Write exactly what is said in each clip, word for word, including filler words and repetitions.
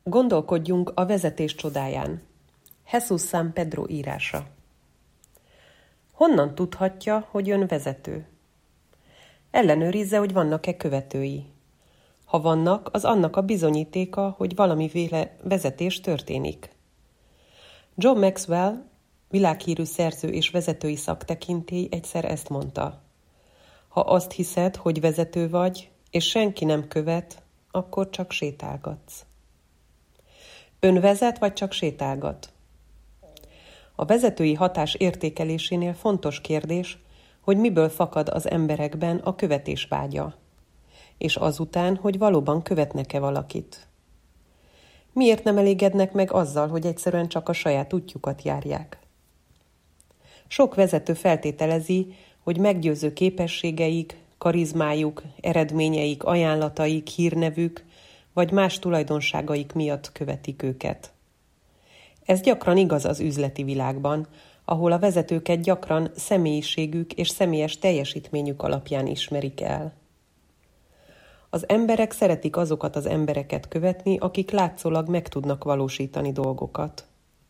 Gondolkodjunk a vezetés csodáján. Jesús San Pedro írása. Honnan tudhatja, hogy ön vezető? Ellenőrizze, hogy vannak-e követői. Ha vannak, az annak a bizonyítéka, hogy valamiféle vezetés történik. John Maxwell, világhírű szerző és vezetői szaktekintély egyszer ezt mondta. Ha azt hiszed, hogy vezető vagy, és senki nem követ, akkor csak sétálgatsz. Ön vezet, vagy csak sétálgat? A vezetői hatás értékelésénél fontos kérdés, hogy miből fakad az emberekben a követés vágya, és azután, hogy valóban követnek-e valakit. Miért nem elégednek meg azzal, hogy egyszerűen csak a saját útjukat járják? Sok vezető feltételezi, hogy meggyőző képességeik, karizmájuk, eredményeik, ajánlataik, hírnevük vagy más tulajdonságaik miatt követik őket. Ez gyakran igaz az üzleti világban, ahol a vezetőket gyakran személyiségük és személyes teljesítményük alapján ismerik el. Az emberek szeretik azokat az embereket követni, akik látszólag meg tudnak valósítani dolgokat.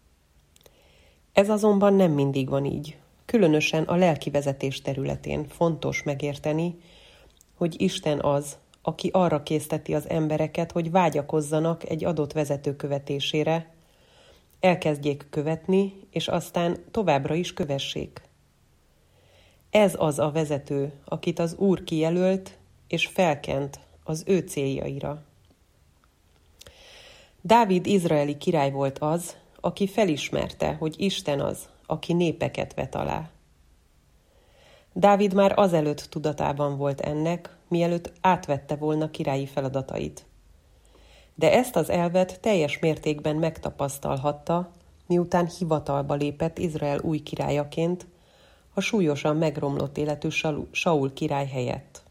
Ez azonban nem mindig van így. Különösen a lelkivezetés területén fontos megérteni, hogy Isten az, aki arra készteti az embereket, hogy vágyakozzanak egy adott vezető követésére, elkezdjék követni, és aztán továbbra is kövessék. Ez az a vezető, akit az Úr kijelölt, és felkent az ő céljaira. Dávid izraeli király volt az, aki felismerte, hogy Isten az, aki népeket vet alá. Dávid már azelőtt tudatában volt ennek, mielőtt átvette volna királyi feladatait. De ezt az elvet teljes mértékben megtapasztalhatta, miután hivatalba lépett Izrael új királyaként, a súlyosan megromlott életű Saul király helyett.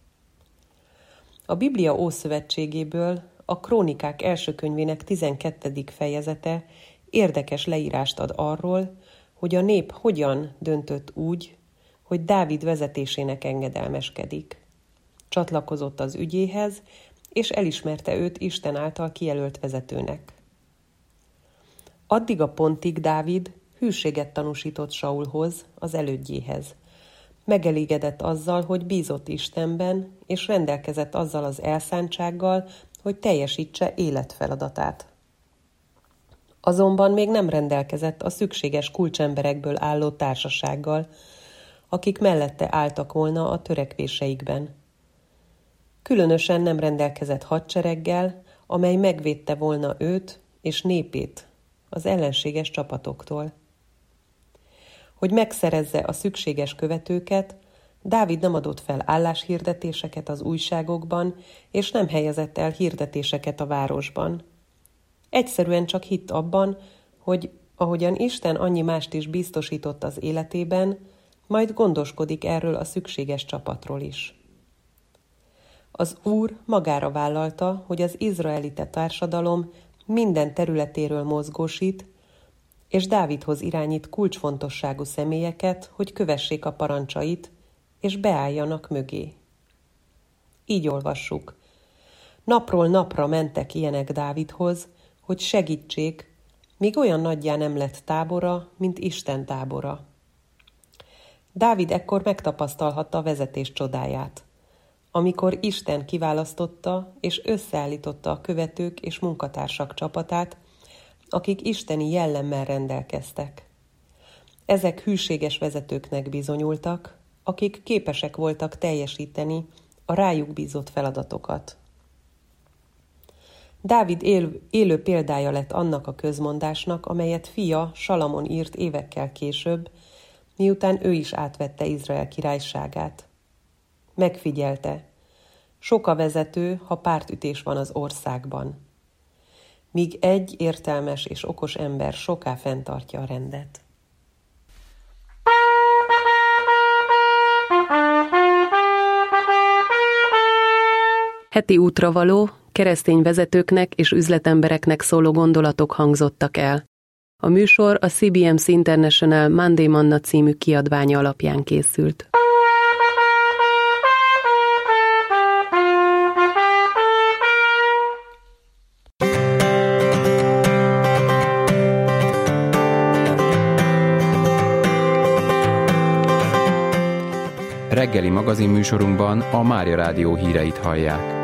A Biblia Ószövetségéből a Krónikák első könyvének tizenkettedik fejezete érdekes leírást ad arról, hogy a nép hogyan döntött úgy, hogy Dávid vezetésének engedelmeskedik. Csatlakozott az ügyéhez, és elismerte őt Isten által kijelölt vezetőnek. Addig a pontig Dávid hűséget tanúsított Saulhoz, az elődjéhez. Megelégedett azzal, hogy bízott Istenben, és rendelkezett azzal az elszántsággal, hogy teljesítse életfeladatát. Azonban még nem rendelkezett a szükséges kulcsemberekből álló társasággal, akik mellette álltak volna a törekvéseikben. Különösen nem rendelkezett hadsereggel, amely megvédte volna őt és népét az ellenséges csapatoktól. Hogy megszerezze a szükséges követőket, Dávid nem adott fel álláshirdetéseket az újságokban, és nem helyezett el hirdetéseket a városban. Egyszerűen csak hitt abban, hogy ahogyan Isten annyi mást is biztosított az életében, majd gondoskodik erről a szükséges csapatról is. Az Úr magára vállalta, hogy az izraelita társadalom minden területéről mozgósít, és Dávidhoz irányít kulcsfontosságú személyeket, hogy kövessék a parancsait, és beálljanak mögé. Így olvassuk. Napról napra mentek ilyenek Dávidhoz, hogy segítsék, míg olyan nagyjá nem lett tábora, mint Isten tábora. Dávid ekkor megtapasztalhatta a vezetés csodáját, amikor Isten kiválasztotta és összeállította a követők és munkatársak csapatát, akik isteni jellemmel rendelkeztek. Ezek hűséges vezetőknek bizonyultak, akik képesek voltak teljesíteni a rájuk bízott feladatokat. Dávid él, élő példája lett annak a közmondásnak, amelyet fia Salamon írt évekkel később, miután ő is átvette Izrael királyságát. Megfigyelte, sok a vezető, ha pártütés van az országban, míg egy értelmes és okos ember soká fenntartja a rendet. Heti útravaló, keresztény vezetőknek és üzletembereknek szóló gondolatok hangzottak el. A műsor a cé bé em cé International Monday Manna című kiadványa alapján készült. Reggeli magazinműsorunkban a Mária Rádió híreit hallják.